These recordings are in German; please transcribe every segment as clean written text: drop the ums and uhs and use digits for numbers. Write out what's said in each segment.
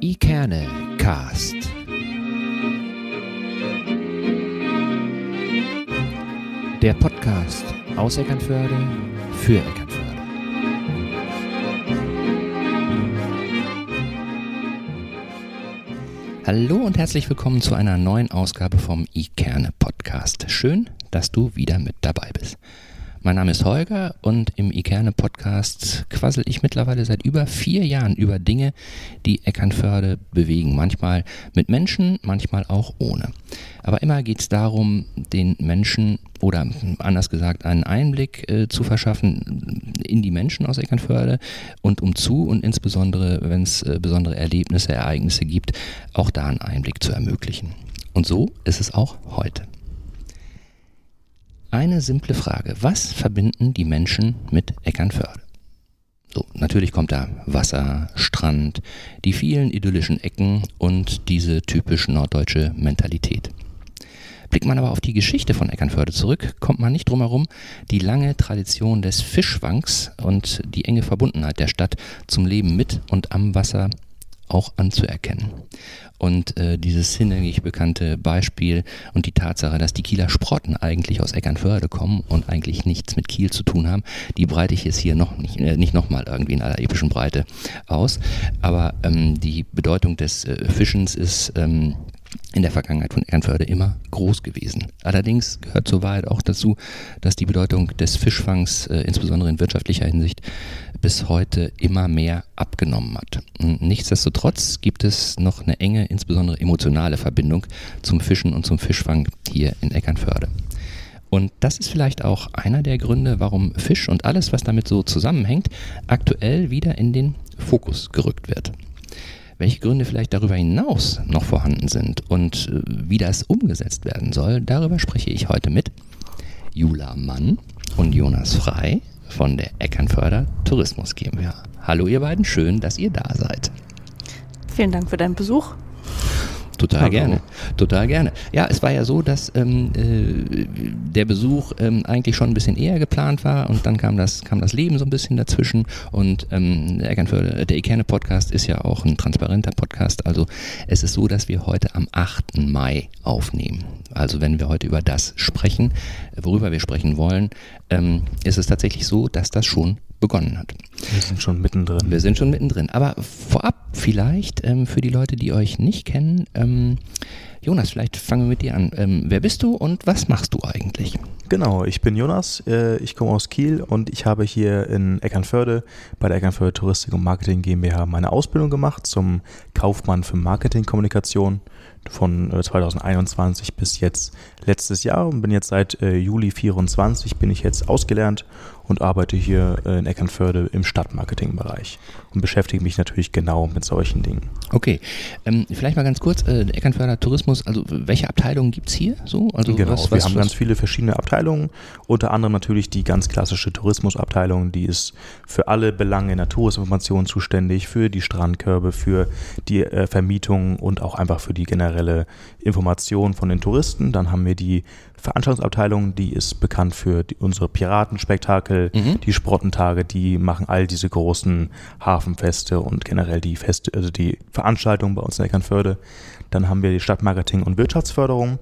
Ikerne-Cast. Der Podcast aus Eckernförde für Eckernförde. Hallo und herzlich willkommen zu einer neuen Ausgabe vom Ikerne-Podcast. Schön, dass du wieder mit dabei bist. Mein Name ist Holger und im Ikerne-Podcast quassel ich mittlerweile seit über 4 Jahren über Dinge, die Eckernförde bewegen. Manchmal mit Menschen, manchmal auch ohne. Aber immer geht es darum, den Menschen oder anders gesagt einen Einblick zu verschaffen in die Menschen aus Eckernförde und und insbesondere, wenn es besondere Erlebnisse, Ereignisse gibt, auch da einen Einblick zu ermöglichen. Und so ist es auch heute. Eine simple Frage: Was verbinden die Menschen mit Eckernförde? So, natürlich kommt da Wasser, Strand, die vielen idyllischen Ecken und diese typisch norddeutsche Mentalität. Blickt man aber auf die Geschichte von Eckernförde zurück, kommt man nicht drum herum, die lange Tradition des Fischfangs und die enge Verbundenheit der Stadt zum Leben mit und am Wasser auch anzuerkennen. Und dieses hinlänglich bekannte Beispiel und die Tatsache, dass die Kieler Sprotten eigentlich aus Eckernförde kommen und eigentlich nichts mit Kiel zu tun haben, die breite ich jetzt hier nicht nochmal irgendwie in aller epischen Breite aus. Aber die Bedeutung des Fischens ist in der Vergangenheit von Eckernförde immer groß gewesen. Allerdings gehört zur Wahrheit auch dazu, dass die Bedeutung des Fischfangs, insbesondere in wirtschaftlicher Hinsicht, bis heute immer mehr abgenommen hat. Nichtsdestotrotz gibt es noch eine enge, insbesondere emotionale Verbindung zum Fischen und zum Fischfang hier in Eckernförde. Und das ist vielleicht auch einer der Gründe, warum Fisch und alles, was damit so zusammenhängt, aktuell wieder in den Fokus gerückt wird. Welche Gründe vielleicht darüber hinaus noch vorhanden sind und wie das umgesetzt werden soll, darüber spreche ich heute mit Jula Mann und Jonas Frei von der Eckernförder Tourismus GmbH. Hallo ihr beiden, schön, dass ihr da seid. Vielen Dank für deinen Besuch. Total gerne. Ja, es war ja so, dass der Besuch eigentlich schon ein bisschen eher geplant war und dann kam das Leben so ein bisschen dazwischen und der Ikerne-Podcast ist ja auch ein transparenter Podcast, also es ist so, dass wir heute am 8. Mai aufnehmen. Also wenn wir heute über das sprechen, worüber wir sprechen wollen, ist es tatsächlich so, dass das schon begonnen hat. Wir sind schon mittendrin. Aber vorab vielleicht für die Leute, die euch nicht kennen, Jonas, vielleicht fangen wir mit dir an. Wer bist du und was machst du eigentlich? Genau, ich bin Jonas, ich komme aus Kiel und ich habe hier in Eckernförde bei der Eckernförde Touristik und Marketing GmbH meine Ausbildung gemacht zum Kaufmann für Marketingkommunikation von 2021 bis jetzt letztes Jahr und bin jetzt seit Juli 24 bin ich jetzt ausgelernt und arbeite hier in Eckernförde im Stadtmarketingbereich und beschäftige mich natürlich genau mit solchen Dingen. Okay, vielleicht mal ganz kurz, Eckernförder Tourismus, also welche Abteilungen gibt es hier so? Also genau, wir haben ganz viele verschiedene Abteilungen, unter anderem natürlich die ganz klassische Tourismusabteilung, die ist für alle Belange in der Tourismusinformation zuständig, für die Strandkörbe, für die Vermietung und auch einfach für die generelle Information von den Touristen. Dann haben wir die Veranstaltungsabteilung, die ist bekannt für unsere Piratenspektakel, die Sprottentage, die machen all diese großen Hafenfeste und generell die Feste, also die Veranstaltungen bei uns in Eckernförde. Dann haben wir die Stadtmarketing und Wirtschaftsförderung.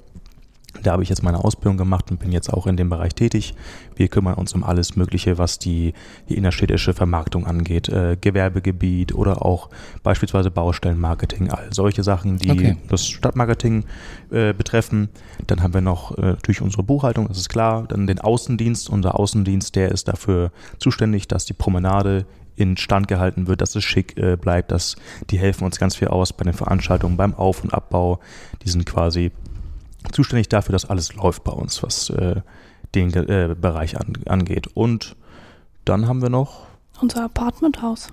Da habe ich jetzt meine Ausbildung gemacht und bin jetzt auch in dem Bereich tätig. Wir kümmern uns um alles Mögliche, was die innerstädtische Vermarktung angeht, Gewerbegebiet oder auch beispielsweise Baustellenmarketing, all solche Sachen, die das Stadtmarketing betreffen. Dann haben wir noch natürlich unsere Buchhaltung, das ist klar. Dann den Außendienst. Unser Außendienst, der ist dafür zuständig, dass die Promenade in Stand gehalten wird, dass es schick bleibt, die helfen uns ganz viel aus bei den Veranstaltungen, beim Auf- und Abbau. Die sind quasi zuständig dafür, dass alles läuft bei uns, was den Bereich angeht. Und dann haben wir noch Unser Apartmenthaus,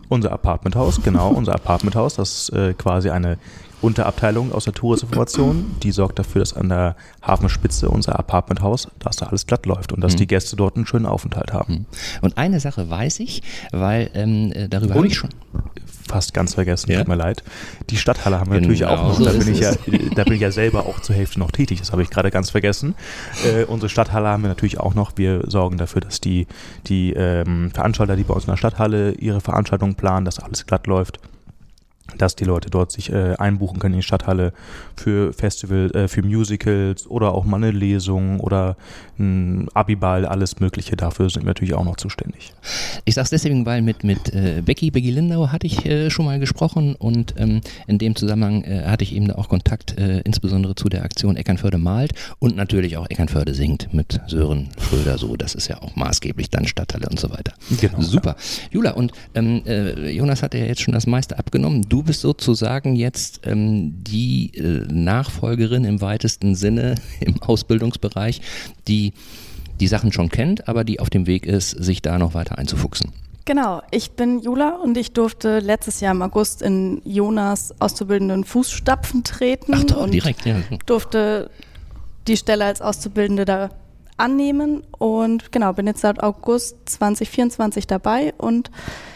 genau, unser Apartmenthaus, das ist quasi eine Unterabteilung aus der Touristinformation, die sorgt dafür, dass an der Hafenspitze unser Apartmenthaus, dass da alles glatt läuft und dass die Gäste dort einen schönen Aufenthalt haben. Und eine Sache weiß ich, weil darüber habe ich schon fast ganz vergessen, tut mir leid. Die Stadthalle haben wir natürlich auch noch. So da bin ich ja selber auch zur Hälfte noch tätig. Das habe ich gerade ganz vergessen. Unsere Stadthalle haben wir natürlich auch noch. Wir sorgen dafür, dass die Veranstalter, die bei uns in der Stadthalle ihre Veranstaltungen planen, dass alles glatt läuft. dass die Leute dort sich einbuchen können in die Stadthalle für Festival, für Musicals oder auch mal eine Lesung oder ein Abiball, alles Mögliche. Dafür sind wir natürlich auch noch zuständig. Ich sage es deswegen, weil mit Becky Lindau hatte ich schon mal gesprochen und in dem Zusammenhang hatte ich eben da auch Kontakt, insbesondere zu der Aktion Eckernförde malt und natürlich auch Eckernförde singt mit Sören Schröder, so, das ist ja auch maßgeblich dann Stadthalle und so weiter. Genau. Super. Ja. Jula, und Jonas hat ja jetzt schon das meiste abgenommen. Du bist sozusagen jetzt die Nachfolgerin im weitesten Sinne im Ausbildungsbereich, die Sachen schon kennt, aber die auf dem Weg ist, sich da noch weiter einzufuchsen. Genau, ich bin Jula und ich durfte letztes Jahr im August in Jonas auszubildenden Fußstapfen treten. Ach toll, und direkt, ja. Durfte die Stelle als Auszubildende da annehmen und genau, bin jetzt seit August 2024 dabei und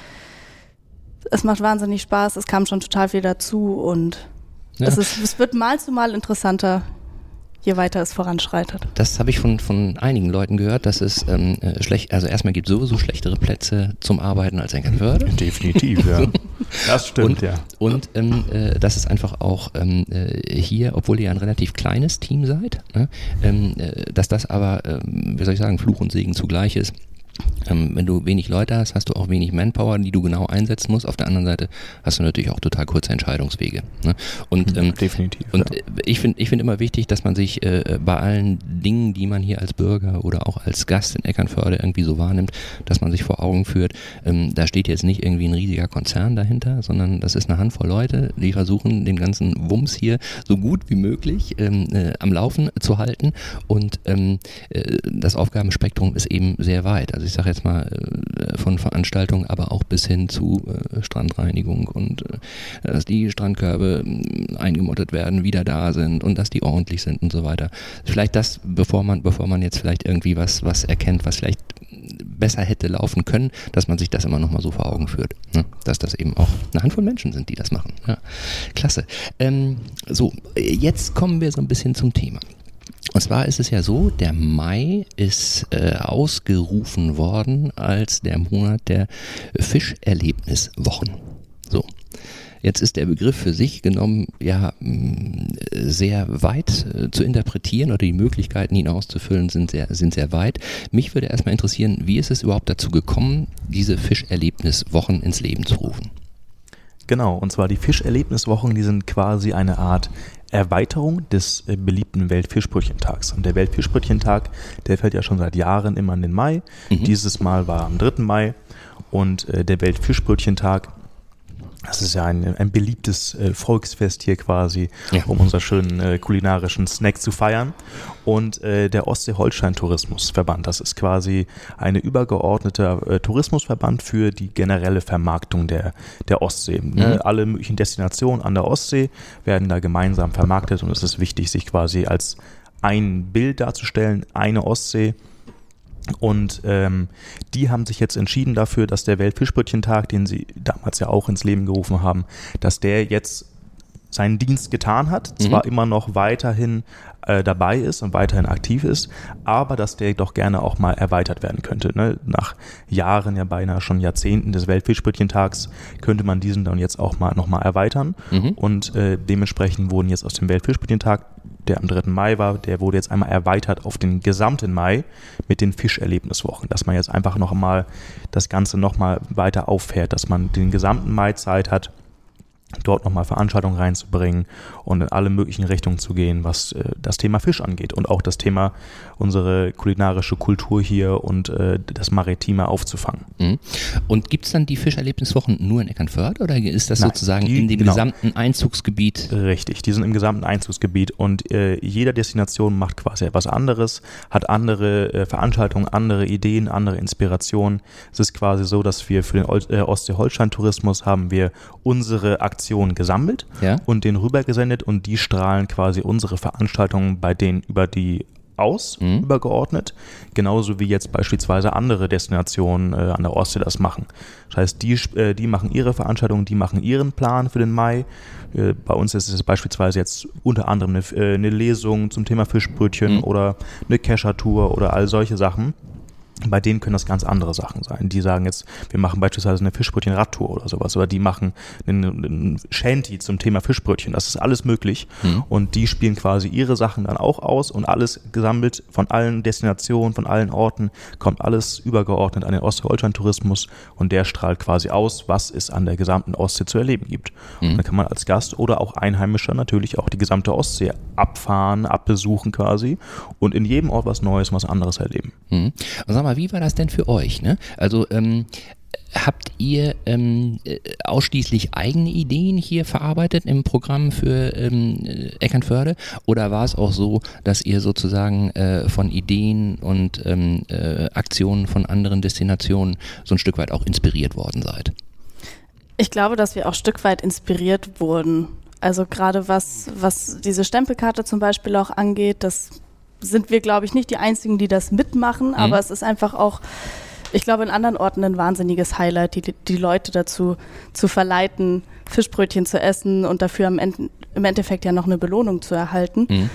es macht wahnsinnig Spaß, es kam schon total viel dazu und ja. Es wird Mal zu Mal interessanter, je weiter es voranschreitet. Das habe ich von einigen Leuten gehört, dass es schlecht, also erstmal gibt es sowieso schlechtere Plätze zum Arbeiten als Eckernförde. Definitiv, ja. Das stimmt, ja. Und dass es einfach auch hier, obwohl ihr ja ein relativ kleines Team seid, dass das aber, wie soll ich sagen, Fluch und Segen zugleich ist. Wenn du wenig Leute hast, hast du auch wenig Manpower, die du genau einsetzen musst. Auf der anderen Seite hast du natürlich auch total kurze Entscheidungswege. Ne? Und, definitiv. Und ich finde immer wichtig, dass man sich bei allen Dingen, die man hier als Bürger oder auch als Gast in Eckernförde irgendwie so wahrnimmt, dass man sich vor Augen führt, da steht jetzt nicht irgendwie ein riesiger Konzern dahinter, sondern das ist eine Handvoll Leute, die versuchen, den ganzen Wumms hier so gut wie möglich am Laufen zu halten. Und das Aufgabenspektrum ist eben sehr weit. Also ich sage jetzt mal von Veranstaltungen, aber auch bis hin zu Strandreinigung und dass die Strandkörbe eingemottet werden, wieder da sind und dass die ordentlich sind und so weiter. Vielleicht das, bevor man jetzt vielleicht irgendwie was erkennt, was vielleicht besser hätte laufen können, dass man sich das immer nochmal so vor Augen führt. Ne? Dass das eben auch eine Handvoll Menschen sind, die das machen. Ja. Klasse. So, jetzt kommen wir so ein bisschen zum Thema. Und zwar ist es ja so, der Mai ist ausgerufen worden als der Monat der Fischerlebniswochen. So. Jetzt ist der Begriff für sich genommen ja sehr weit zu interpretieren oder die Möglichkeiten, ihn auszufüllen, sind sehr weit. Mich würde erstmal interessieren, wie ist es überhaupt dazu gekommen, diese Fischerlebniswochen ins Leben zu rufen? Genau, und zwar die Fischerlebniswochen, die sind quasi eine Art Erweiterung des beliebten Weltfischbrötchentags. Und der Weltfischbrötchentag, der fällt ja schon seit Jahren immer in den Mai. Dieses Mal war am 3. Mai und der Weltfischbrötchentag, das ist ja ein beliebtes Volksfest hier quasi, um unseren schönen kulinarischen Snack zu feiern. Und der Ostsee-Holstein-Tourismusverband, das ist quasi ein übergeordneter Tourismusverband für die generelle Vermarktung der Ostsee. Alle möglichen Destinationen an der Ostsee werden da gemeinsam vermarktet und es ist wichtig, sich quasi als ein Bild darzustellen, eine Ostsee. Und die haben sich jetzt entschieden dafür, dass der Weltfischbrötchentag, den sie damals ja auch ins Leben gerufen haben, dass der jetzt seinen Dienst getan hat, zwar immer noch weiterhin dabei ist und weiterhin aktiv ist, aber dass der doch gerne auch mal erweitert werden könnte. Ne? Nach Jahren, ja beinahe schon Jahrzehnten des Weltfischbrötchentags könnte man diesen dann jetzt auch mal nochmal erweitern und dementsprechend wurden jetzt aus dem Weltfischbrötchentag, der am 3. Mai war, der wurde jetzt einmal erweitert auf den gesamten Mai mit den Fischerlebniswochen, dass man jetzt einfach nochmal das Ganze nochmal weiter auffährt, dass man den gesamten Mai Zeit hat, dort nochmal Veranstaltungen reinzubringen und in alle möglichen Richtungen zu gehen, was das Thema Fisch angeht und auch das Thema unsere kulinarische Kultur hier und das Maritime aufzufangen. Und gibt es dann die Fischerlebniswochen nur in Eckernförde oder ist das sozusagen in dem gesamten Einzugsgebiet? Richtig, die sind im gesamten Einzugsgebiet und jede Destination macht quasi etwas anderes, hat andere Veranstaltungen, andere Ideen, andere Inspirationen. Es ist quasi so, dass wir für den Ostsee-Holstein-Tourismus haben wir unsere Aktionen gesammelt und den rübergesendet und die strahlen quasi unsere Veranstaltungen bei denen über die übergeordnet, genauso wie jetzt beispielsweise andere Destinationen an der Ostsee das machen. Das heißt, die machen ihre Veranstaltungen, die machen ihren Plan für den Mai. Bei uns ist es beispielsweise jetzt unter anderem eine Lesung zum Thema Fischbrötchen oder eine Keschertour oder all solche Sachen. Bei denen können das ganz andere Sachen sein. Die sagen jetzt, wir machen beispielsweise eine Fischbrötchen-Radtour oder sowas. Oder die machen einen Shanty zum Thema Fischbrötchen. Das ist alles möglich. Und die spielen quasi ihre Sachen dann auch aus und alles gesammelt von allen Destinationen, von allen Orten, kommt alles übergeordnet an den Ostdeutschland-Tourismus und der strahlt quasi aus, was es an der gesamten Ostsee zu erleben gibt. Und dann kann man als Gast oder auch Einheimischer natürlich auch die gesamte Ostsee abfahren, abbesuchen quasi und in jedem Ort was Neues, was anderes erleben. Sag mal, wie war das denn für euch? Ne? Also habt ihr ausschließlich eigene Ideen hier verarbeitet im Programm für Eckernförde oder war es auch so, dass ihr sozusagen von Ideen und Aktionen von anderen Destinationen so ein Stück weit auch inspiriert worden seid? Ich glaube, dass wir auch ein Stück weit inspiriert wurden. Also gerade was diese Stempelkarte zum Beispiel auch angeht, das sind wir, glaube ich, nicht die Einzigen, die das mitmachen, aber es ist einfach auch, ich glaube, in anderen Orten ein wahnsinniges Highlight, die Leute dazu zu verleiten, Fischbrötchen zu essen und dafür im Endeffekt ja noch eine Belohnung zu erhalten.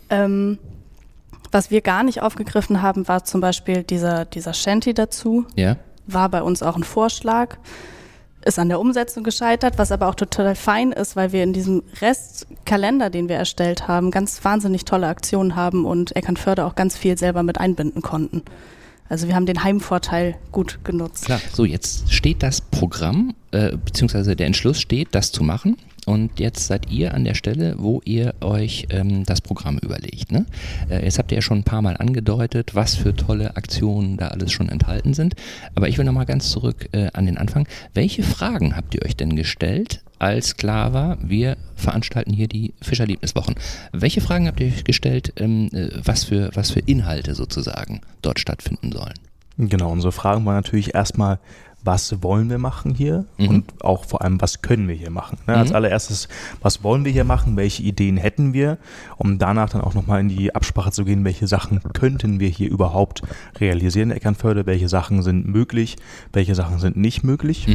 Was wir gar nicht aufgegriffen haben, war zum Beispiel dieser Shanty dazu. Ja. War bei uns auch ein Vorschlag. Ist an der Umsetzung gescheitert, was aber auch total fein ist, weil wir in diesem Restkalender, den wir erstellt haben, ganz wahnsinnig tolle Aktionen haben und Eckernförde auch ganz viel selber mit einbinden konnten. Also wir haben den Heimvorteil gut genutzt. Klar, so jetzt steht das Programm, beziehungsweise der Entschluss steht, das zu machen. Und jetzt seid ihr an der Stelle, wo ihr euch das Programm überlegt. Ne? Jetzt habt ihr ja schon ein paar Mal angedeutet, was für tolle Aktionen da alles schon enthalten sind. Aber ich will nochmal ganz zurück an den Anfang. Welche Fragen habt ihr euch denn gestellt, als klar war, wir veranstalten hier die Fischerlebniswochen? Welche Fragen habt ihr euch gestellt, was für Inhalte sozusagen dort stattfinden sollen? Genau, unsere Fragen waren natürlich erstmal, was wollen wir machen hier und auch vor allem, was können wir hier machen. Ne? Als allererstes, was wollen wir hier machen, welche Ideen hätten wir, um danach dann auch nochmal in die Absprache zu gehen, welche Sachen könnten wir hier überhaupt realisieren in Eckernförde, welche Sachen sind möglich, welche Sachen sind nicht möglich.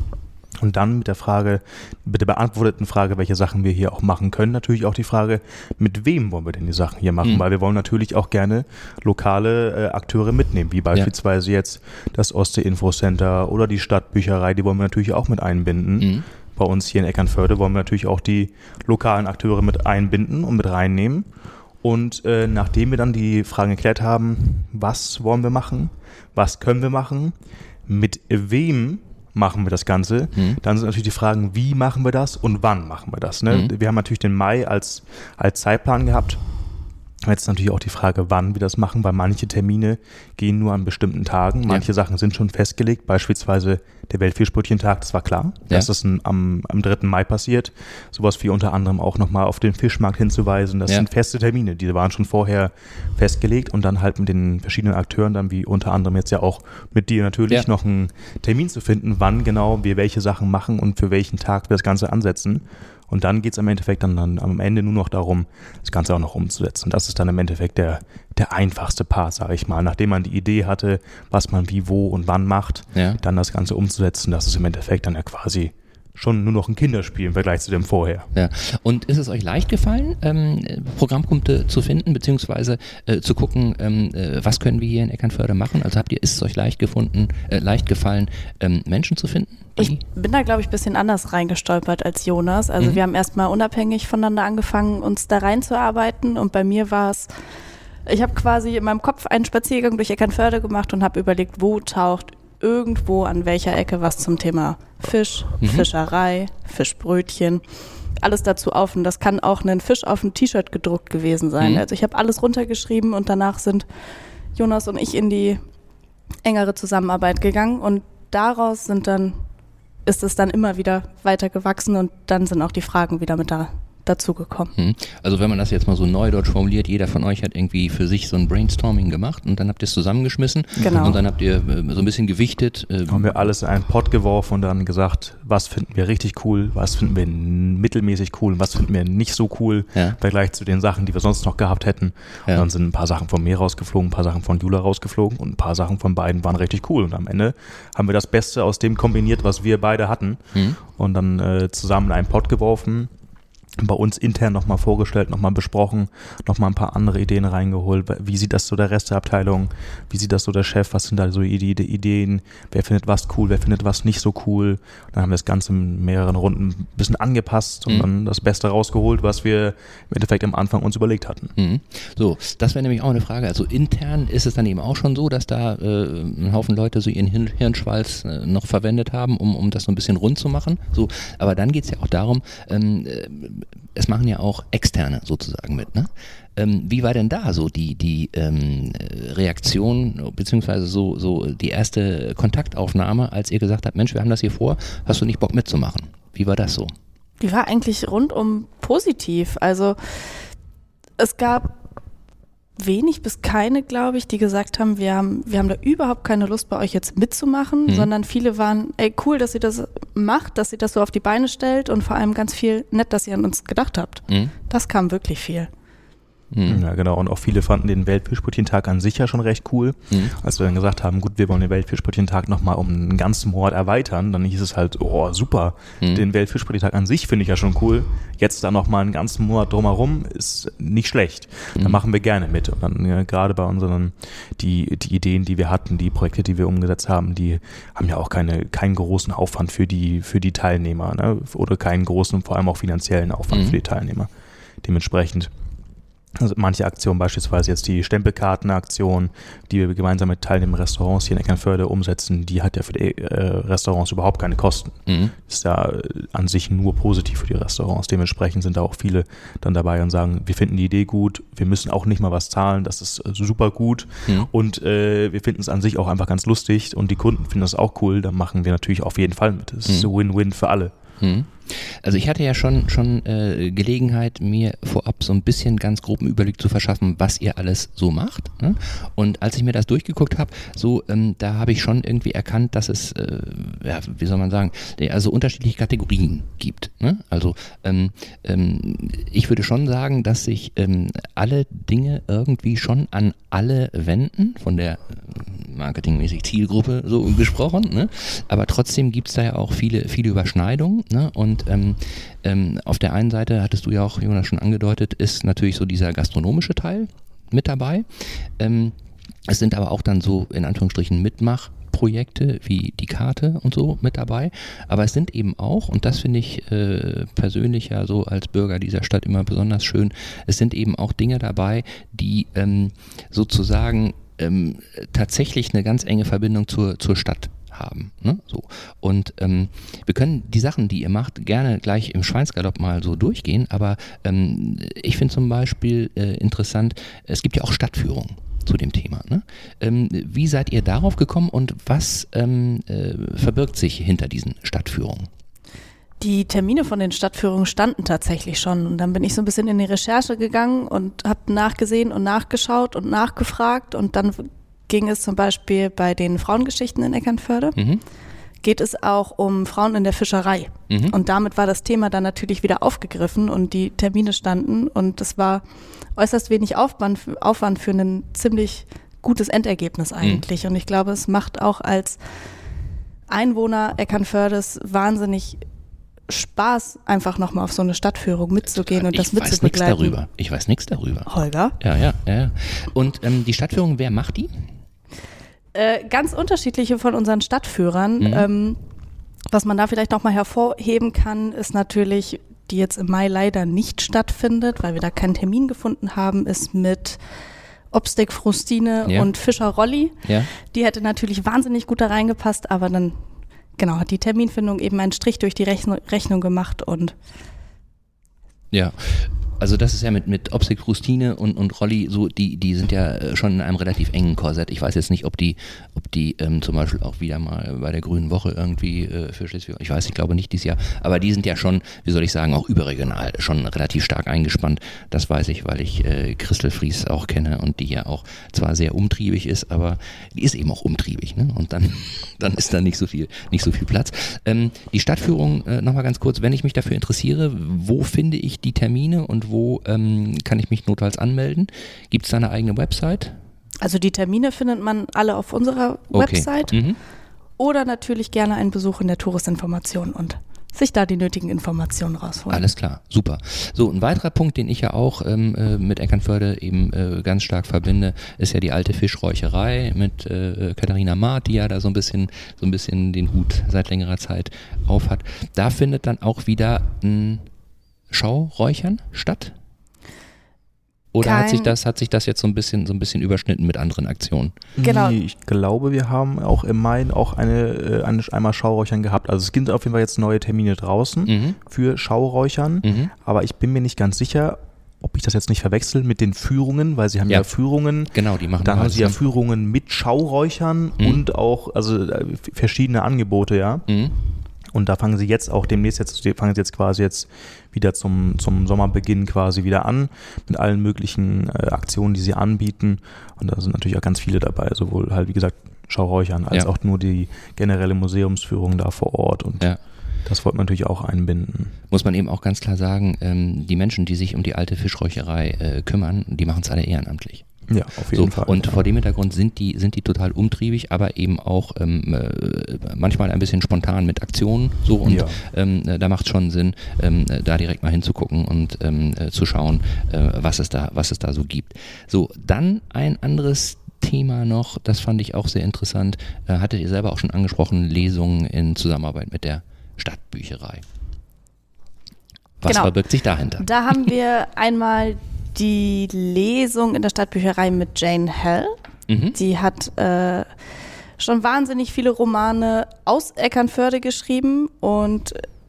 Und dann mit der beantworteten Frage, welche Sachen wir hier auch machen können, natürlich auch die Frage, mit wem wollen wir denn die Sachen hier machen? Weil wir wollen natürlich auch gerne lokale Akteure mitnehmen, wie beispielsweise jetzt das Ostsee-Infocenter oder die Stadtbücherei, die wollen wir natürlich auch mit einbinden. Bei uns hier in Eckernförde wollen wir natürlich auch die lokalen Akteure mit einbinden und mit reinnehmen. Und nachdem wir dann die Fragen geklärt haben, was wollen wir machen, was können wir machen, mit wem machen wir das Ganze, dann sind natürlich die Fragen, wie machen wir das und wann machen wir das. Ne? Wir haben natürlich den Mai als Zeitplan gehabt. Jetzt natürlich auch die Frage, wann wir das machen, weil manche Termine gehen nur an bestimmten Tagen. Manche Sachen sind schon festgelegt, beispielsweise der Weltfischbrötchentag, das war klar, dass das am 3. Mai passiert. Sowas wie unter anderem auch nochmal auf den Fischmarkt hinzuweisen. Das sind feste Termine, die waren schon vorher festgelegt und dann halt mit den verschiedenen Akteuren, dann wie unter anderem jetzt ja auch mit dir natürlich noch einen Termin zu finden, wann genau wir welche Sachen machen und für welchen Tag wir das Ganze ansetzen. Und dann geht es im Endeffekt dann am Ende nur noch darum, das Ganze auch noch umzusetzen. Das ist dann im Endeffekt der einfachste Part, sage ich mal. Nachdem man die Idee hatte, was man wie, wo und wann macht, dann das Ganze umzusetzen, das ist im Endeffekt dann ja quasi schon nur noch ein Kinderspiel im Vergleich zu dem vorher. Ja. Und ist es euch leicht gefallen, Programmpunkte zu finden, beziehungsweise zu gucken, was können wir hier in Eckernförde machen? Also ist es euch leicht gefallen, Menschen zu finden? Ich bin da, glaube ich, ein bisschen anders reingestolpert als Jonas. Also wir haben erstmal unabhängig voneinander angefangen, uns da reinzuarbeiten und bei mir war es, ich habe quasi in meinem Kopf einen Spaziergang durch Eckernförde gemacht und habe überlegt, wo taucht irgendwo an welcher Ecke was zum Thema Fisch, Fischerei, Fischbrötchen, alles dazu auf. Und das kann auch ein Fisch auf ein T-Shirt gedruckt gewesen sein. Also ich habe alles runtergeschrieben und danach sind Jonas und ich in die engere Zusammenarbeit gegangen und daraus ist es dann immer wieder weiter gewachsen und dann sind auch die Fragen wieder mit dazu gekommen. Also wenn man das jetzt mal so neudeutsch formuliert, jeder von euch hat irgendwie für sich so ein Brainstorming gemacht und dann habt ihr es zusammengeschmissen und dann habt ihr so ein bisschen gewichtet. Haben wir alles in einen Pott geworfen und dann gesagt, was finden wir richtig cool, was finden wir mittelmäßig cool und was finden wir nicht so cool im Vergleich zu den Sachen, die wir sonst noch gehabt hätten. Und dann sind ein paar Sachen von mir rausgeflogen, ein paar Sachen von Jula rausgeflogen und ein paar Sachen von beiden waren richtig cool. Und am Ende haben wir das Beste aus dem kombiniert, was wir beide hatten und dann zusammen in einen Pott geworfen. bei uns intern nochmal vorgestellt, nochmal besprochen, nochmal ein paar andere Ideen reingeholt. Wie sieht das so der Rest der Abteilung? Wie sieht das so der Chef? Was sind da so Ideen? Wer findet was cool? Wer findet was nicht so cool? Dann haben wir das Ganze in mehreren Runden ein bisschen angepasst und dann das Beste rausgeholt, was wir im Endeffekt am Anfang uns überlegt hatten. So, das wäre nämlich auch eine Frage. Also intern ist es dann eben auch schon so, dass da ein Haufen Leute so ihren Hirnschmalz noch verwendet haben, um das so ein bisschen rund zu machen. So, aber dann geht es ja auch darum, es machen ja auch Externe sozusagen mit, ne? Wie war denn da so die Reaktion, beziehungsweise so die erste Kontaktaufnahme, als ihr gesagt habt, Mensch, wir haben das hier vor, hast du nicht Bock mitzumachen? Wie war das so? Die war eigentlich rundum positiv. Also es gab wenig bis keine, glaube ich, die gesagt haben, wir haben da überhaupt keine Lust, bei euch jetzt mitzumachen, sondern viele waren, ey, cool, dass ihr das macht, dass ihr das so auf die Beine stellt und vor allem ganz viel nett, dass ihr an uns gedacht habt. Das kam wirklich viel. Ja, genau. Und auch viele fanden den Weltfischbrötchentag an sich ja schon recht cool. Als wir dann gesagt haben, gut, wir wollen den Weltfischbrötchentag nochmal um einen ganzen Monat erweitern, dann hieß es halt, oh, super, den Weltfischbrötchentag an sich finde ich ja schon cool. Jetzt da nochmal einen ganzen Monat drumherum ist nicht schlecht. Da machen wir gerne mit. Und dann gerade bei unseren, die Ideen, die wir hatten, die Projekte, die wir umgesetzt haben, die haben ja auch keinen großen Aufwand für die Teilnehmer, ne? Oder keinen großen, vor allem auch finanziellen Aufwand für die Teilnehmer. Dementsprechend. Also manche Aktionen, beispielsweise jetzt die Stempelkartenaktion, die wir gemeinsam mit teilnehmenden Restaurants hier in Eckernförde umsetzen, die hat ja für die Restaurants überhaupt keine Kosten. Ist ja an sich nur positiv für die Restaurants. Dementsprechend sind da auch viele dann dabei und sagen, wir finden die Idee gut, wir müssen auch nicht mal was zahlen, das ist super gut und wir finden es an sich auch einfach ganz lustig und die Kunden finden das auch cool, dann machen wir natürlich auf jeden Fall mit. Das ist Win-Win für alle. Also ich hatte ja schon Gelegenheit, mir vorab so ein bisschen ganz groben Überblick zu verschaffen, was ihr alles so macht. Ne? Und als ich mir das durchgeguckt habe, da habe ich schon irgendwie erkannt, dass es, wie soll man sagen, also unterschiedliche Kategorien gibt. Ne? Also ich würde schon sagen, dass sich alle Dinge irgendwie schon an alle wenden, von der marketingmäßig Zielgruppe so gesprochen, ne? Aber trotzdem gibt es da ja auch viele Überschneidungen, ne? Und auf der einen Seite, hattest du ja auch, Jonas, schon angedeutet, ist natürlich so dieser gastronomische Teil mit dabei. Es sind aber auch dann so in Anführungsstrichen Mitmachprojekte wie die Karte und so mit dabei. Aber es sind eben auch, und das finde ich persönlich ja so als Bürger dieser Stadt immer besonders schön, es sind eben auch Dinge dabei, die sozusagen tatsächlich eine ganz enge Verbindung zur Stadt haben. Ne? So. Und wir können die Sachen, die ihr macht, gerne gleich im Schweinsgalopp mal so durchgehen, aber ich finde zum Beispiel interessant, es gibt ja auch Stadtführungen zu dem Thema. Ne? Wie seid ihr darauf gekommen und was verbirgt sich hinter diesen Stadtführungen? Die Termine von den Stadtführungen standen tatsächlich schon und dann bin ich so ein bisschen in die Recherche gegangen und habe nachgesehen und nachgeschaut und nachgefragt und dann ging es zum Beispiel bei den Frauengeschichten in Eckernförde, geht es auch um Frauen in der Fischerei. Und damit war das Thema dann natürlich wieder aufgegriffen und die Termine standen und es war äußerst wenig Aufwand für ein ziemlich gutes Endergebnis eigentlich. Und ich glaube, es macht auch als Einwohner Eckernfördes wahnsinnig Spaß, einfach nochmal auf so eine Stadtführung mitzugehen und das mitzubegleiten. Ich weiß nichts darüber. Holger? Ja. Und die Stadtführung, wer macht die? Ganz unterschiedliche von unseren Stadtführern. Was man da vielleicht nochmal hervorheben kann, ist natürlich, die jetzt im Mai leider nicht stattfindet, weil wir da keinen Termin gefunden haben, ist mit Obsteak Frustine und Fischer Rolli. Ja. Die hätte natürlich wahnsinnig gut da reingepasst, aber dann hat die Terminfindung eben einen Strich durch die Rechnung gemacht und ja. Also das ist ja mit Obsteak Frustine und Rolli, so die sind ja schon in einem relativ engen Korsett. Ich weiß jetzt nicht, ob die zum Beispiel auch wieder mal bei der Grünen Woche irgendwie für Schleswig, ich glaube nicht dieses Jahr, aber die sind ja schon, wie soll ich sagen, auch überregional schon relativ stark eingespannt. Das weiß ich, weil ich Christel Fries auch kenne und die ja auch zwar sehr umtriebig ist, aber die ist eben auch umtriebig, ne? Und dann ist da nicht so viel Platz. Die Stadtführung, nochmal ganz kurz, wenn ich mich dafür interessiere, wo finde ich die Termine und wo kann ich mich notfalls anmelden? Gibt es da eine eigene Website? Also die Termine findet man alle auf unserer Website oder natürlich gerne einen Besuch in der Touristinformation und sich da die nötigen Informationen rausholen. Alles klar, super. So, ein weiterer Punkt, den ich ja auch mit Eckernförde eben ganz stark verbinde, ist ja die alte Fischräucherei mit Katharina Maat, die ja da so ein bisschen den Hut seit längerer Zeit auf hat. Da findet dann auch wieder ein Schauräuchern statt? Oder hat sich das jetzt so ein bisschen überschnitten mit anderen Aktionen? Genau. Nee, ich glaube, wir haben auch im Mai auch einmal Schauräuchern gehabt. Also es gibt auf jeden Fall jetzt neue Termine draußen für Schauräuchern, aber ich bin mir nicht ganz sicher, ob ich das jetzt nicht verwechsel mit den Führungen, weil sie haben ja Führungen. Genau, die machen dann haben sie ja Führungen mit Schauräuchern und auch verschiedene Angebote, ja. Und da fangen sie jetzt auch quasi wieder zum Sommerbeginn quasi wieder an mit allen möglichen Aktionen, die sie anbieten. Und da sind natürlich auch ganz viele dabei, sowohl halt wie gesagt Schauräuchern als auch nur die generelle Museumsführung da vor Ort. Und das wollte man natürlich auch einbinden. Muss man eben auch ganz klar sagen, die Menschen, die sich um die alte Fischräucherei kümmern, die machen es alle ehrenamtlich. Ja, auf jeden Fall. Und vor dem Hintergrund sind die total umtriebig, aber eben auch manchmal ein bisschen spontan mit Aktionen. So, und da macht es schon Sinn, da direkt mal hinzugucken und zu schauen, was es da so gibt. So, dann ein anderes Thema noch, das fand ich auch sehr interessant, hattet ihr selber auch schon angesprochen, Lesungen in Zusammenarbeit mit der Stadtbücherei. Was verbirgt sich dahinter? Da haben wir einmal die Lesung in der Stadtbücherei mit Jane Hell. Die hat schon wahnsinnig viele Romane aus Eckernförde geschrieben und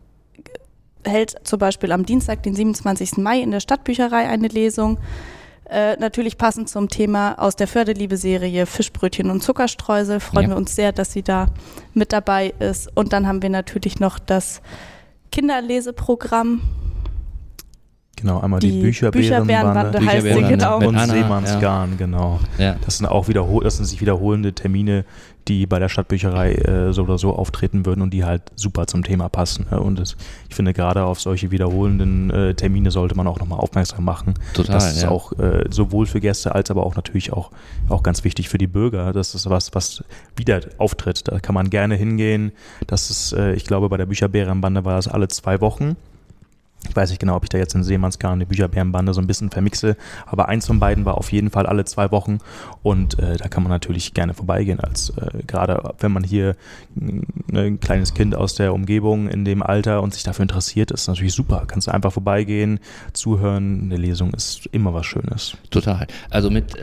hält zum Beispiel am Dienstag, den 27. Mai in der Stadtbücherei eine Lesung. Natürlich passend zum Thema aus der Förderliebe-Serie Fischbrötchen und Zuckerstreusel. Freuen wir uns sehr, dass sie da mit dabei ist. Und dann haben wir natürlich noch das Kinderleseprogramm. Genau, einmal die Bücherbärenbande heißt sie, genau. Und Seemannsgarn, genau. Ja. Das sind sich wiederholende Termine, die bei der Stadtbücherei so oder so auftreten würden und die halt super zum Thema passen. Und ich finde, gerade auf solche wiederholenden Termine sollte man auch nochmal aufmerksam machen. Total, das ist auch sowohl für Gäste als aber auch natürlich auch ganz wichtig für die Bürger. Das ist was wieder auftritt. Da kann man gerne hingehen. Das ist, ich glaube, bei der Bücherbärenbande war das alle 2 Wochen. Ich weiß nicht genau, ob ich da jetzt in Seemannsgarn die Bücherbärenbande so ein bisschen vermixe, aber eins von beiden war auf jeden Fall alle 2 Wochen und da kann man natürlich gerne vorbeigehen, als gerade wenn man hier ein kleines Kind aus der Umgebung in dem Alter und sich dafür interessiert, ist natürlich super. Kannst du einfach vorbeigehen, zuhören, eine Lesung ist immer was Schönes. Total. Also mit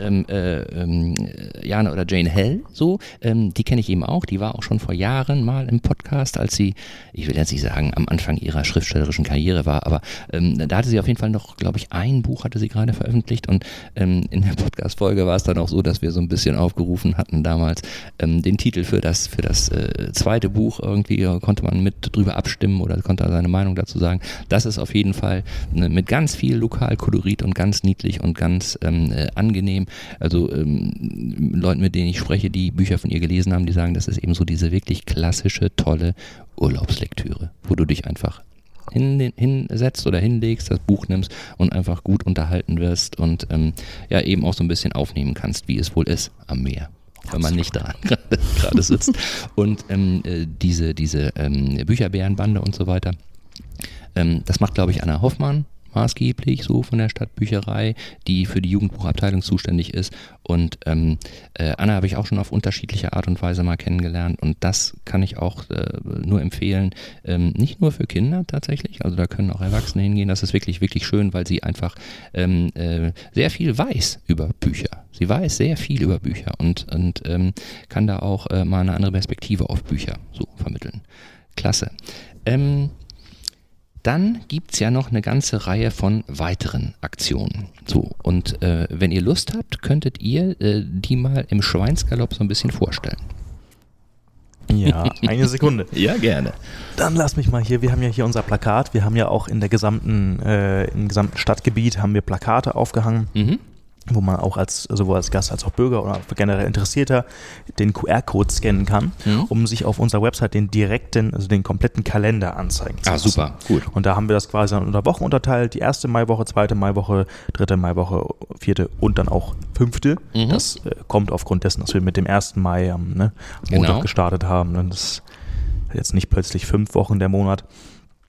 Jane oder Jane Hell, so, die kenne ich eben auch, die war auch schon vor Jahren mal im Podcast, als sie, ich will jetzt nicht sagen, am Anfang ihrer schriftstellerischen Karriere war, aber da hatte sie auf jeden Fall noch, glaube ich, ein Buch hatte sie gerade veröffentlicht und in der Podcast-Folge war es dann auch so, dass wir so ein bisschen aufgerufen hatten damals den Titel für das zweite Buch irgendwie, konnte man mit drüber abstimmen oder konnte seine Meinung dazu sagen. Das ist auf jeden Fall mit ganz viel Lokalkolorit und ganz niedlich und ganz angenehm. Also Leuten, mit denen ich spreche, die Bücher von ihr gelesen haben, die sagen, das ist eben so diese wirklich klassische, tolle Urlaubslektüre, wo du dich einfach hinsetzt oder hinlegst, das Buch nimmst und einfach gut unterhalten wirst und eben auch so ein bisschen aufnehmen kannst, wie es wohl ist am Meer, wenn man nicht da gerade sitzt. Und diese Bücherbärenbande und so weiter, das macht, glaube ich, Anna Hoffmann maßgeblich, so von der Stadtbücherei, die für die Jugendbuchabteilung zuständig ist. Und Anna habe ich auch schon auf unterschiedliche Art und Weise mal kennengelernt und das kann ich auch nur empfehlen, nicht nur für Kinder tatsächlich, also da können auch Erwachsene hingehen, das ist wirklich, wirklich schön, weil sie einfach sehr viel weiß über Bücher. Sie weiß sehr viel über Bücher und kann da auch mal eine andere Perspektive auf Bücher so vermitteln. Klasse. Dann gibt es ja noch eine ganze Reihe von weiteren Aktionen. So, und wenn ihr Lust habt, könntet ihr die mal im Schweinsgalopp so ein bisschen vorstellen. Ja, eine Sekunde. Ja, gerne. Dann lass mich mal hier, wir haben ja hier unser Plakat, wir haben ja auch im gesamten Stadtgebiet haben wir Plakate aufgehangen. Wo man auch sowohl als Gast als auch Bürger oder generell Interessierter den QR-Code scannen kann, um sich auf unserer Website den kompletten Kalender anzeigen zu lassen. Super, gut. Und da haben wir das quasi unter Wochen unterteilt, die 1. Maiwoche, 2. Maiwoche, 3. Maiwoche, 4. und dann auch 5. Das kommt aufgrund dessen, dass wir mit dem 1. Mai am Montag gestartet haben. Das ist jetzt nicht plötzlich 5 Wochen der Monat.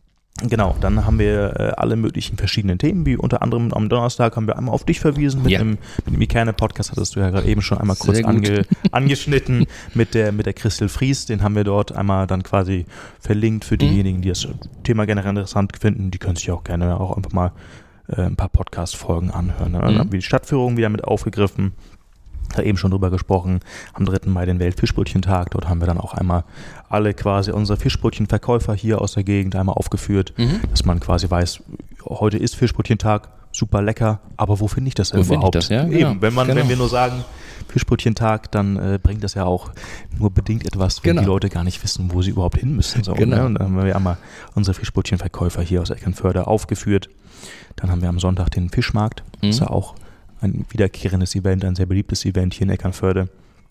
Genau, dann haben wir alle möglichen verschiedenen Themen, wie unter anderem am Donnerstag haben wir einmal auf dich verwiesen mit dem Ikerne-Podcast, hattest du ja gerade eben schon einmal kurz angeschnitten mit der Christel Fries, den haben wir dort einmal dann quasi verlinkt für diejenigen, die das Thema generell interessant finden, die können sich auch gerne auch einfach mal ein paar Podcast-Folgen anhören. Dann haben wir die Stadtführung wieder mit aufgegriffen. Da eben schon drüber gesprochen, am 3. Mai den Weltfischbrötchentag, dort haben wir dann auch einmal alle quasi unsere Fischbrötchenverkäufer hier aus der Gegend einmal aufgeführt, dass man quasi weiß, heute ist Fischbrötchentag, super lecker, aber wo finde ich das denn überhaupt? Das, ja? Eben, wenn wir nur sagen Fischbrötchentag, dann bringt das ja auch nur bedingt etwas, wenn die Leute gar nicht wissen, wo sie überhaupt hin müssen. So, ne? Und dann haben wir einmal unsere Fischbrötchenverkäufer hier aus Eckernförde aufgeführt. Dann haben wir am Sonntag den Fischmarkt, das ist ja auch ein wiederkehrendes Event, ein sehr beliebtes Event hier in Eckernförde.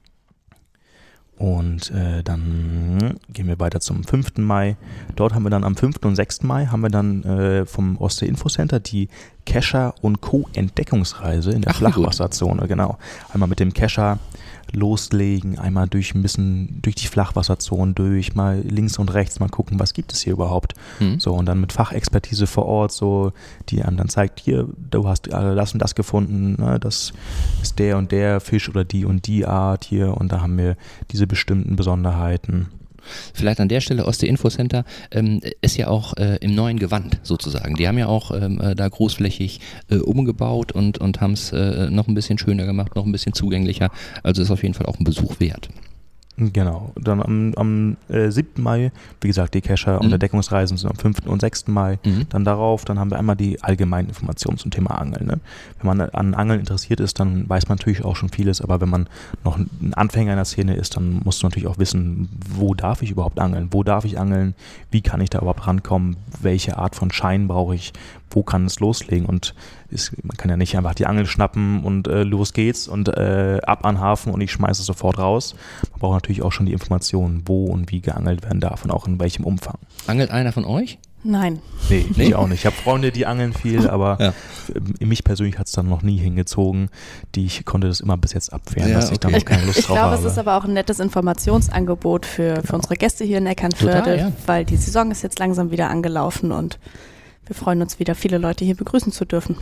Und dann gehen wir weiter zum 5. Mai. Dort haben wir dann am 5. und 6. Mai haben wir dann vom Ostsee Infocenter die Kescher und Co. Entdeckungsreise in der Flachwasserzone. Genau. Einmal mit dem Kescher loslegen, einmal durch die Flachwasserzone durch, mal links und rechts mal gucken, was gibt es hier überhaupt. So, und dann mit Fachexpertise vor Ort, so, die einem dann zeigt, hier, du hast das und das gefunden, ne, das ist der und der Fisch oder die und die Art hier und da haben wir diese bestimmten Besonderheiten. Vielleicht an der Stelle, Ostsee Infocenter ist ja auch im neuen Gewand sozusagen. Die haben ja auch da großflächig umgebaut und haben es noch ein bisschen schöner gemacht, noch ein bisschen zugänglicher. Also ist auf jeden Fall auch ein Besuch wert. Genau, dann am 7. Mai, wie gesagt, die Kescher und Entdeckungsreisen sind am 5. und 6. Mai. Dann haben wir einmal die allgemeinen Informationen zum Thema Angeln. Ne? Wenn man an Angeln interessiert ist, dann weiß man natürlich auch schon vieles, aber wenn man noch ein Anfänger in der Szene ist, dann musst du natürlich auch wissen, wo darf ich überhaupt angeln? Wo darf ich angeln? Wie kann ich da überhaupt rankommen? Welche Art von Schein brauche ich? Wo kann es loslegen? Und man kann ja nicht einfach die Angel schnappen und los geht's und ab an den Hafen und ich schmeiße es sofort raus. Man braucht natürlich auch schon die Informationen, wo und wie geangelt werden darf und auch in welchem Umfang. Angelt einer von euch? Nein. Nee, ich auch nicht. Ich habe Freunde, die angeln viel, aber mich persönlich hat es dann noch nie hingezogen. Ich konnte das immer bis jetzt abwehren, dass ich da noch keine Lust drauf habe. Ich glaube, es ist aber auch ein nettes Informationsangebot für unsere Gäste hier in Eckernförde, weil die Saison ist jetzt langsam wieder angelaufen und wir freuen uns wieder, viele Leute hier begrüßen zu dürfen.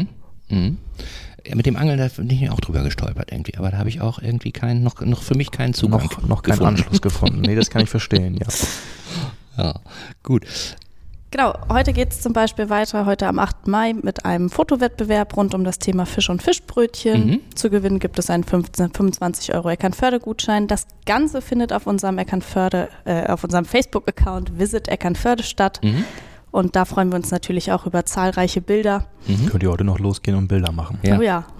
Ja, mit dem Angeln, da bin ich auch drüber gestolpert irgendwie, aber da habe ich auch irgendwie noch für mich keinen Zugang noch keinen Anschluss gefunden. Nee, das kann ich verstehen, ja. Ja, gut. Genau, heute geht es zum Beispiel weiter, heute am 8. Mai mit einem Fotowettbewerb rund um das Thema Fisch und Fischbrötchen. Zu gewinnen gibt es einen 25 € Eckernförde-Gutschein. Das Ganze findet auf unserem Facebook-Account Visit Eckernförde statt. Und da freuen wir uns natürlich auch über zahlreiche Bilder. Könnt ihr heute noch losgehen und Bilder machen. Ja. Oh ja.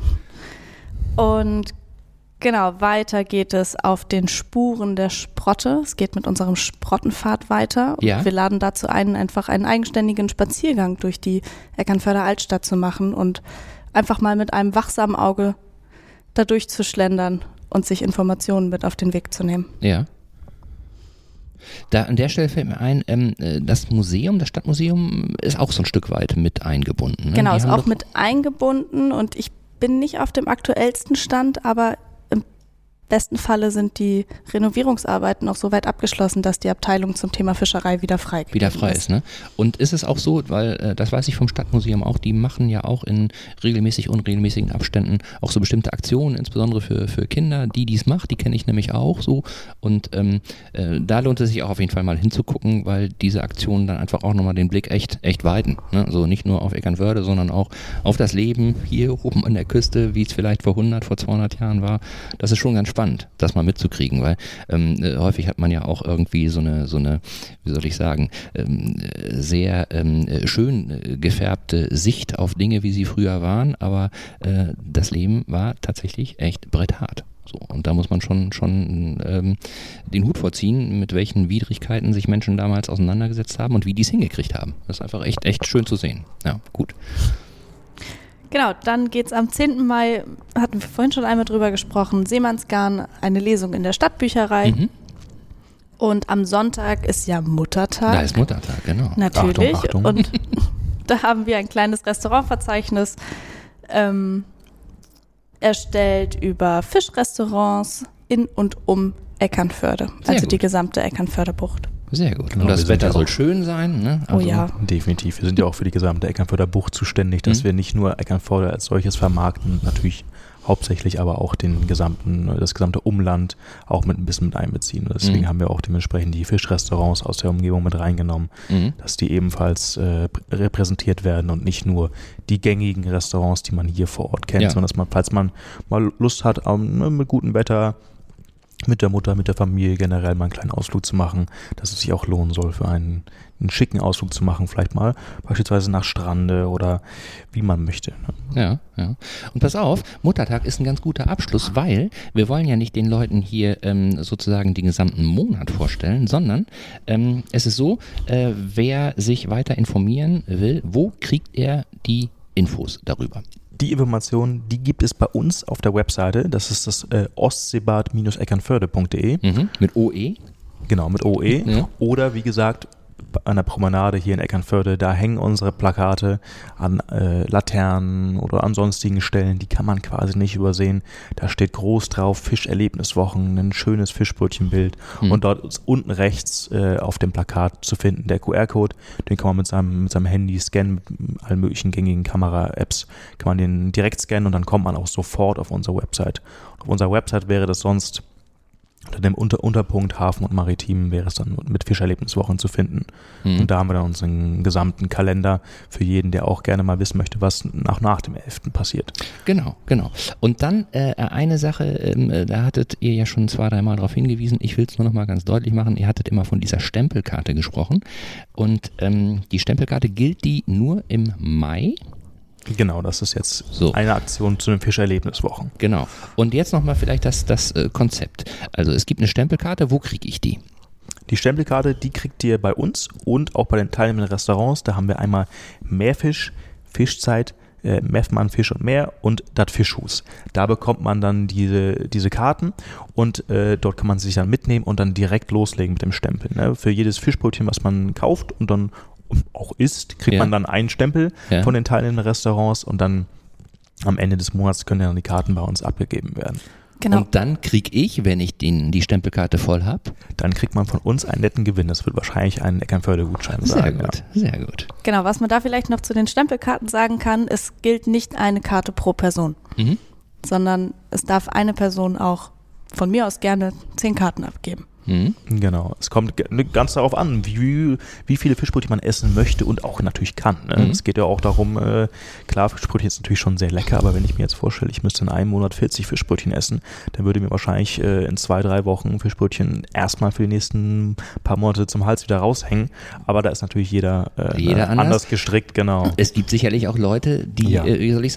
Und genau, weiter geht es auf den Spuren der Sprotte. Es geht mit unserem Sprottenpfad weiter. Und wir laden dazu ein, einfach einen eigenständigen Spaziergang durch die Eckernförder Altstadt zu machen und einfach mal mit einem wachsamen Auge da durchzuschlendern und sich Informationen mit auf den Weg zu nehmen. Ja. Da an der Stelle fällt mir ein, das Stadtmuseum ist auch so ein Stück weit mit eingebunden. Ne? Genau, ist auch mit eingebunden und ich bin nicht auf dem aktuellsten Stand, aber im besten Falle sind die Renovierungsarbeiten auch so weit abgeschlossen, dass die Abteilung zum Thema Fischerei wieder frei ist. Ne? Und ist es auch so, weil das weiß ich vom Stadtmuseum auch, die machen ja auch in regelmäßig unregelmäßigen Abständen auch so bestimmte Aktionen, insbesondere für Kinder, die dies macht, die kenne ich nämlich auch so und da lohnt es sich auch auf jeden Fall mal hinzugucken, weil diese Aktionen dann einfach auch nochmal den Blick echt weiten. Ne? Also nicht nur auf Eckernförde, sondern auch auf das Leben hier oben an der Küste, wie es vielleicht vor 100, vor 200 Jahren war. Das ist schon ganz spannend, das mal mitzukriegen, weil häufig hat man ja auch irgendwie so eine, wie soll ich sagen, sehr schön gefärbte Sicht auf Dinge, wie sie früher waren, aber das Leben war tatsächlich echt bretthart. So, und da muss man schon den Hut vorziehen, mit welchen Widrigkeiten sich Menschen damals auseinandergesetzt haben und wie die es hingekriegt haben. Das ist einfach echt schön zu sehen. Ja, gut. Genau, dann geht es am 10. Mai, hatten wir vorhin schon einmal drüber gesprochen, Seemannsgarn, eine Lesung in der Stadtbücherei. Und am Sonntag ist ja Muttertag. Da ist Muttertag, genau. Natürlich. Achtung. Und da haben wir ein kleines Restaurantverzeichnis erstellt über Fischrestaurants in und um Eckernförde, also die gesamte Eckernförder Bucht. Sehr gut. Genau, und das wir sind Wetter ja soll auch- schön sein, ne? Oh ja. Definitiv. Wir sind ja auch für die gesamte Eckernförder Bucht zuständig, dass wir nicht nur Eckernförde als solches vermarkten, natürlich hauptsächlich aber auch das gesamte Umland auch mit ein bisschen mit einbeziehen. Und deswegen haben wir auch dementsprechend die Fischrestaurants aus der Umgebung mit reingenommen, dass die ebenfalls repräsentiert werden und nicht nur die gängigen Restaurants, die man hier vor Ort kennt, Ja. sondern dass man, falls man mal Lust hat, mit gutem Wetter, mit der Mutter, mit der Familie generell mal einen kleinen Ausflug zu machen, dass es sich auch lohnen soll, für einen schicken Ausflug zu machen, vielleicht mal beispielsweise nach Strande oder wie man möchte. Ne? Ja. Und pass auf, Muttertag ist ein ganz guter Abschluss, weil wir wollen ja nicht den Leuten hier sozusagen den gesamten Monat vorstellen, sondern es ist so, wer sich weiter informieren will, wo kriegt er die Infos darüber? Die Informationen, die gibt es bei uns auf der Webseite. Das ist das ostseebad-eckernförde.de. Mit OE? Genau, mit OE. Ja. Oder wie gesagt, an der Promenade hier in Eckernförde, da hängen unsere Plakate an Laternen oder an sonstigen Stellen, die kann man quasi nicht übersehen. Da steht groß drauf, Fischerlebniswochen, ein schönes Fischbrötchenbild und dort ist unten rechts auf dem Plakat zu finden der QR-Code, den kann man mit seinem Handy scannen, mit allen möglichen gängigen Kamera-Apps, kann man den direkt scannen und dann kommt man auch sofort auf unsere Website. Auf unserer Website wäre das sonst unter dem Unterpunkt Hafen und Maritim wäre es dann mit Fischerlebniswochen zu finden. Und da haben wir dann unseren gesamten Kalender für jeden, der auch gerne mal wissen möchte, was nach dem 11. passiert. Genau. Und dann eine Sache, da hattet ihr ja schon 2-3 Mal darauf hingewiesen, ich will es nur noch mal ganz deutlich machen, ihr hattet immer von dieser Stempelkarte gesprochen und die Stempelkarte gilt die nur im Mai? Genau, das ist jetzt So. eine Aktion zu den Fischerlebniswochen. Genau. Und jetzt nochmal vielleicht das Konzept. Also es gibt eine Stempelkarte, wo kriege ich die? Die Stempelkarte, die kriegt ihr bei uns und auch bei den teilnehmenden Restaurants. Da haben wir einmal Meerfisch, Fischzeit, Meffmann Fisch und Meer und das Fischhus. Da bekommt man dann diese Karten und dort kann man sich dann mitnehmen und dann direkt loslegen mit dem Stempel. Ne? Für jedes Fischbrötchen, was man kauft und dann auch isst, kriegt man dann einen Stempel von den teilnehmenden Restaurants und dann am Ende des Monats können dann die Karten bei uns abgegeben werden. Genau. Und dann kriege ich, wenn ich die Stempelkarte voll habe. Dann kriegt man von uns einen netten Gewinn. Das wird wahrscheinlich ein Eckernförde-Gutschein sein. Sehr gut. Genau, was man da vielleicht noch zu den Stempelkarten sagen kann, es gilt nicht eine Karte pro Person, sondern es darf eine Person auch von mir aus gerne 10 Karten abgeben. Genau. Es kommt ganz darauf an, wie viele Fischbrötchen man essen möchte und auch natürlich kann. Ne? Es geht ja auch darum, klar, Fischbrötchen ist natürlich schon sehr lecker, aber wenn ich mir jetzt vorstelle, ich müsste in einem Monat 40 Fischbrötchen essen, dann würde mir wahrscheinlich in 2-3 Wochen Fischbrötchen erstmal für die nächsten paar Monate zum Hals wieder raushängen. Aber da ist natürlich jeder anders gestrickt, genau. Es gibt sicherlich auch Leute, die, wie soll ich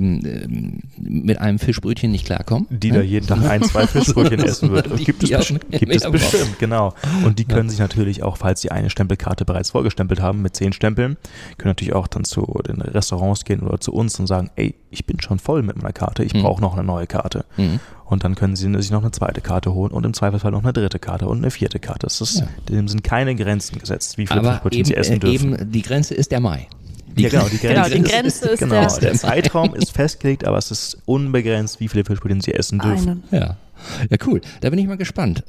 sagen, mit einem Fischbrötchen nicht klarkommen. Die da jeden Tag 1-2 Fischbrötchen essen wird. Gibt es bestimmt, genau. Und die können sich natürlich auch, falls sie eine Stempelkarte bereits vorgestempelt haben mit 10 Stempeln, können natürlich auch dann zu den Restaurants gehen oder zu uns und sagen, ey, ich bin schon voll mit meiner Karte, ich brauche noch eine neue Karte. Und dann können sie sich noch eine zweite Karte holen und im Zweifelsfall noch eine dritte Karte und eine vierte Karte. Dem sind keine Grenzen gesetzt, wie viele Fischbrötchen sie essen dürfen. Eben die Grenze ist der Mai. Die Grenze ist der Zeitraum ist festgelegt, aber es ist unbegrenzt, wie viele Fischbrötchen sie essen dürfen. Ja, cool. Da bin ich mal gespannt.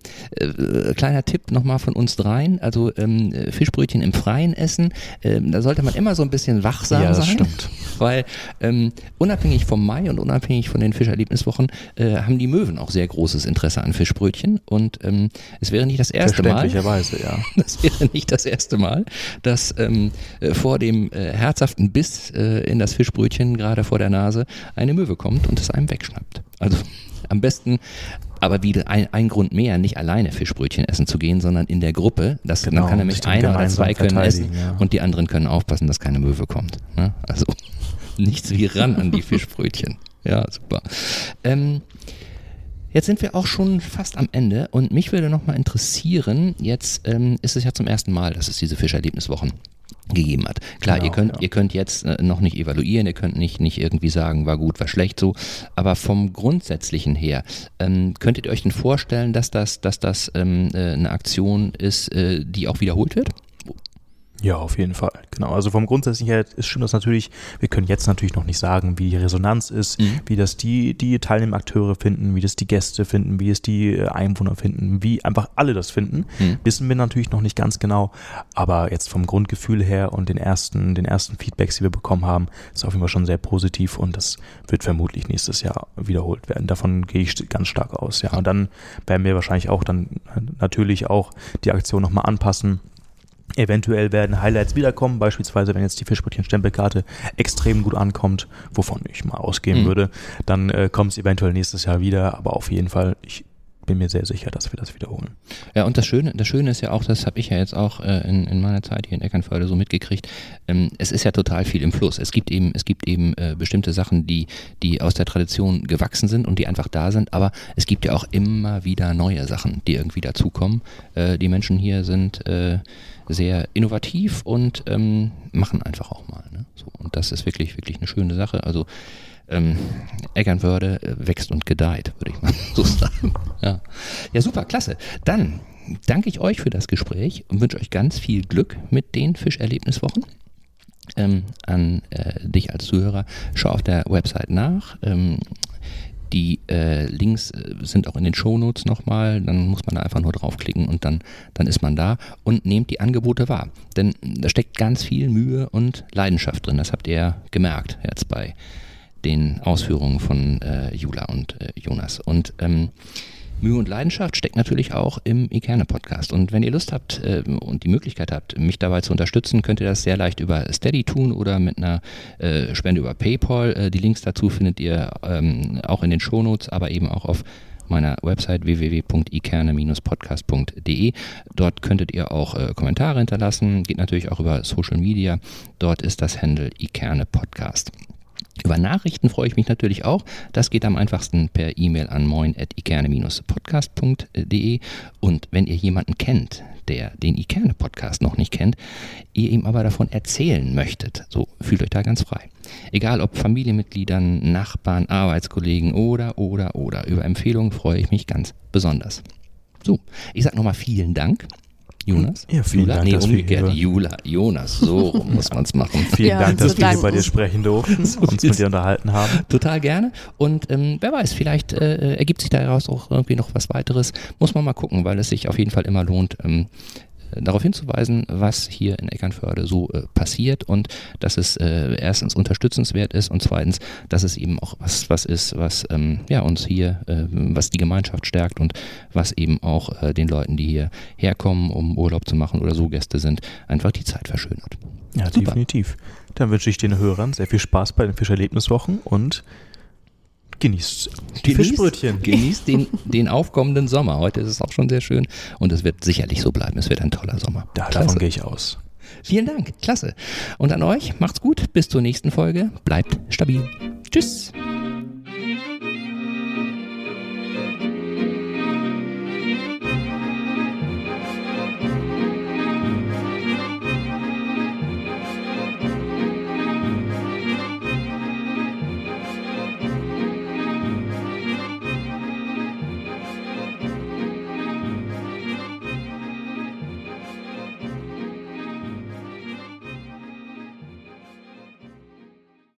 Kleiner Tipp nochmal von uns dreien. Also Fischbrötchen im Freien essen, da sollte man immer so ein bisschen wachsam sein. Ja, das stimmt. Weil unabhängig vom Mai und unabhängig von den Fischerlebniswochen haben die Möwen auch sehr großes Interesse an Fischbrötchen. Und es wäre nicht das erste Mal. Verständlicherweise, ja. Das wäre nicht das erste Mal, dass vor dem herzhaften Biss in das Fischbrötchen gerade vor der Nase eine Möwe kommt und es einem wegschnappt. Also am besten, aber wieder ein Grund mehr, nicht alleine Fischbrötchen essen zu gehen, sondern in der Gruppe. Dann kann nämlich einer oder zwei können essen und die anderen können aufpassen, dass keine Möwe kommt. Ne? Also nichts wie ran an die Fischbrötchen. Ja, super. Jetzt sind wir auch schon fast am Ende und mich würde nochmal interessieren, jetzt ist es ja zum ersten Mal, dass es diese Fischerlebniswochen gegeben hat. Klar, genau, ihr könnt jetzt noch nicht evaluieren, ihr könnt nicht irgendwie sagen, war gut, war schlecht so, aber vom Grundsätzlichen her, könntet ihr euch denn vorstellen, dass das eine Aktion ist, die auch wiederholt wird? Ja, auf jeden Fall. Genau. Also vom Grundsätzlichen her stimmt das natürlich. Wir können jetzt natürlich noch nicht sagen, wie die Resonanz ist, wie das die Teilnehmerakteure finden, wie das die Gäste finden, wie es die Einwohner finden, wie einfach alle das finden. Wissen wir natürlich noch nicht ganz genau. Aber jetzt vom Grundgefühl her und den ersten Feedbacks, die wir bekommen haben, ist auf jeden Fall schon sehr positiv und das wird vermutlich nächstes Jahr wiederholt werden. Davon gehe ich ganz stark aus. Ja. Und dann werden wir wahrscheinlich auch dann natürlich auch die Aktion nochmal anpassen. Eventuell werden Highlights wiederkommen, beispielsweise wenn jetzt die Fischbrötchen-Stempelkarte extrem gut ankommt, wovon ich mal ausgehen würde, dann kommt es eventuell nächstes Jahr wieder, aber auf jeden Fall, ich bin mir sehr sicher, dass wir das wiederholen. Ja, und das Schöne ist ja auch, das habe ich ja jetzt auch in meiner Zeit hier in Eckernförde so mitgekriegt, es ist ja total viel im Fluss. Es gibt eben bestimmte Sachen, die aus der Tradition gewachsen sind und die einfach da sind, aber es gibt ja auch immer wieder neue Sachen, die irgendwie dazukommen. Die Menschen hier sind sehr innovativ und machen einfach auch mal. Ne? So, und das ist wirklich, wirklich eine schöne Sache. Also Eckernförde wächst und gedeiht, würde ich mal so sagen. Ja, super, klasse. Dann danke ich euch für das Gespräch und wünsche euch ganz viel Glück mit den Fischerlebniswochen. An dich als Zuhörer, schau auf der Website nach. Die Links sind auch in den Shownotes nochmal, dann muss man da einfach nur draufklicken und dann ist man da und nehmt die Angebote wahr. Denn da steckt ganz viel Mühe und Leidenschaft drin, das habt ihr gemerkt jetzt bei den Ausführungen von Jula und Jonas. Und Mühe und Leidenschaft steckt natürlich auch im Ikerne-Podcast. Und wenn ihr Lust habt und die Möglichkeit habt, mich dabei zu unterstützen, könnt ihr das sehr leicht über Steady tun oder mit einer Spende über PayPal. Die Links dazu findet ihr auch in den Shownotes, aber eben auch auf meiner Website www.ikerne-podcast.de. Dort könntet ihr auch Kommentare hinterlassen. Geht natürlich auch über Social Media. Dort ist das Handle Ikerne Podcast. Über Nachrichten freue ich mich natürlich auch. Das geht am einfachsten per E-Mail an moin@ikerne-podcast.de. Und wenn ihr jemanden kennt, der den Ikerne-Podcast noch nicht kennt, ihr ihm aber davon erzählen möchtet, so fühlt euch da ganz frei. Egal ob Familienmitgliedern, Nachbarn, Arbeitskollegen oder. Über Empfehlungen freue ich mich ganz besonders. So, ich sage nochmal vielen Dank. Jonas? Ja, vielen Dank. Nee, umgekehrt. Jonas, so rum muss man es machen. Vielen Dank, dass wir hier bei dir sprechen durften, uns mit dir unterhalten haben. Total gerne. Und wer weiß, vielleicht ergibt sich daraus auch irgendwie noch was weiteres. Muss man mal gucken, weil es sich auf jeden Fall immer lohnt, darauf hinzuweisen, was hier in Eckernförde so passiert und dass es erstens unterstützenswert ist und zweitens, dass es eben auch was ist, was uns hier, was die Gemeinschaft stärkt und was eben auch den Leuten, die hier herkommen, um Urlaub zu machen oder so Gäste sind, einfach die Zeit verschönert. Ja, super. Definitiv. Dann wünsche ich den Hörern sehr viel Spaß bei den Fischerlebniswochen und genießt die Fischbrötchen. Genießt den aufkommenden Sommer. Heute ist es auch schon sehr schön und es wird sicherlich so bleiben. Es wird ein toller Sommer. Davon gehe ich aus. Vielen Dank. Klasse. Und an euch, macht's gut. Bis zur nächsten Folge. Bleibt stabil. Tschüss.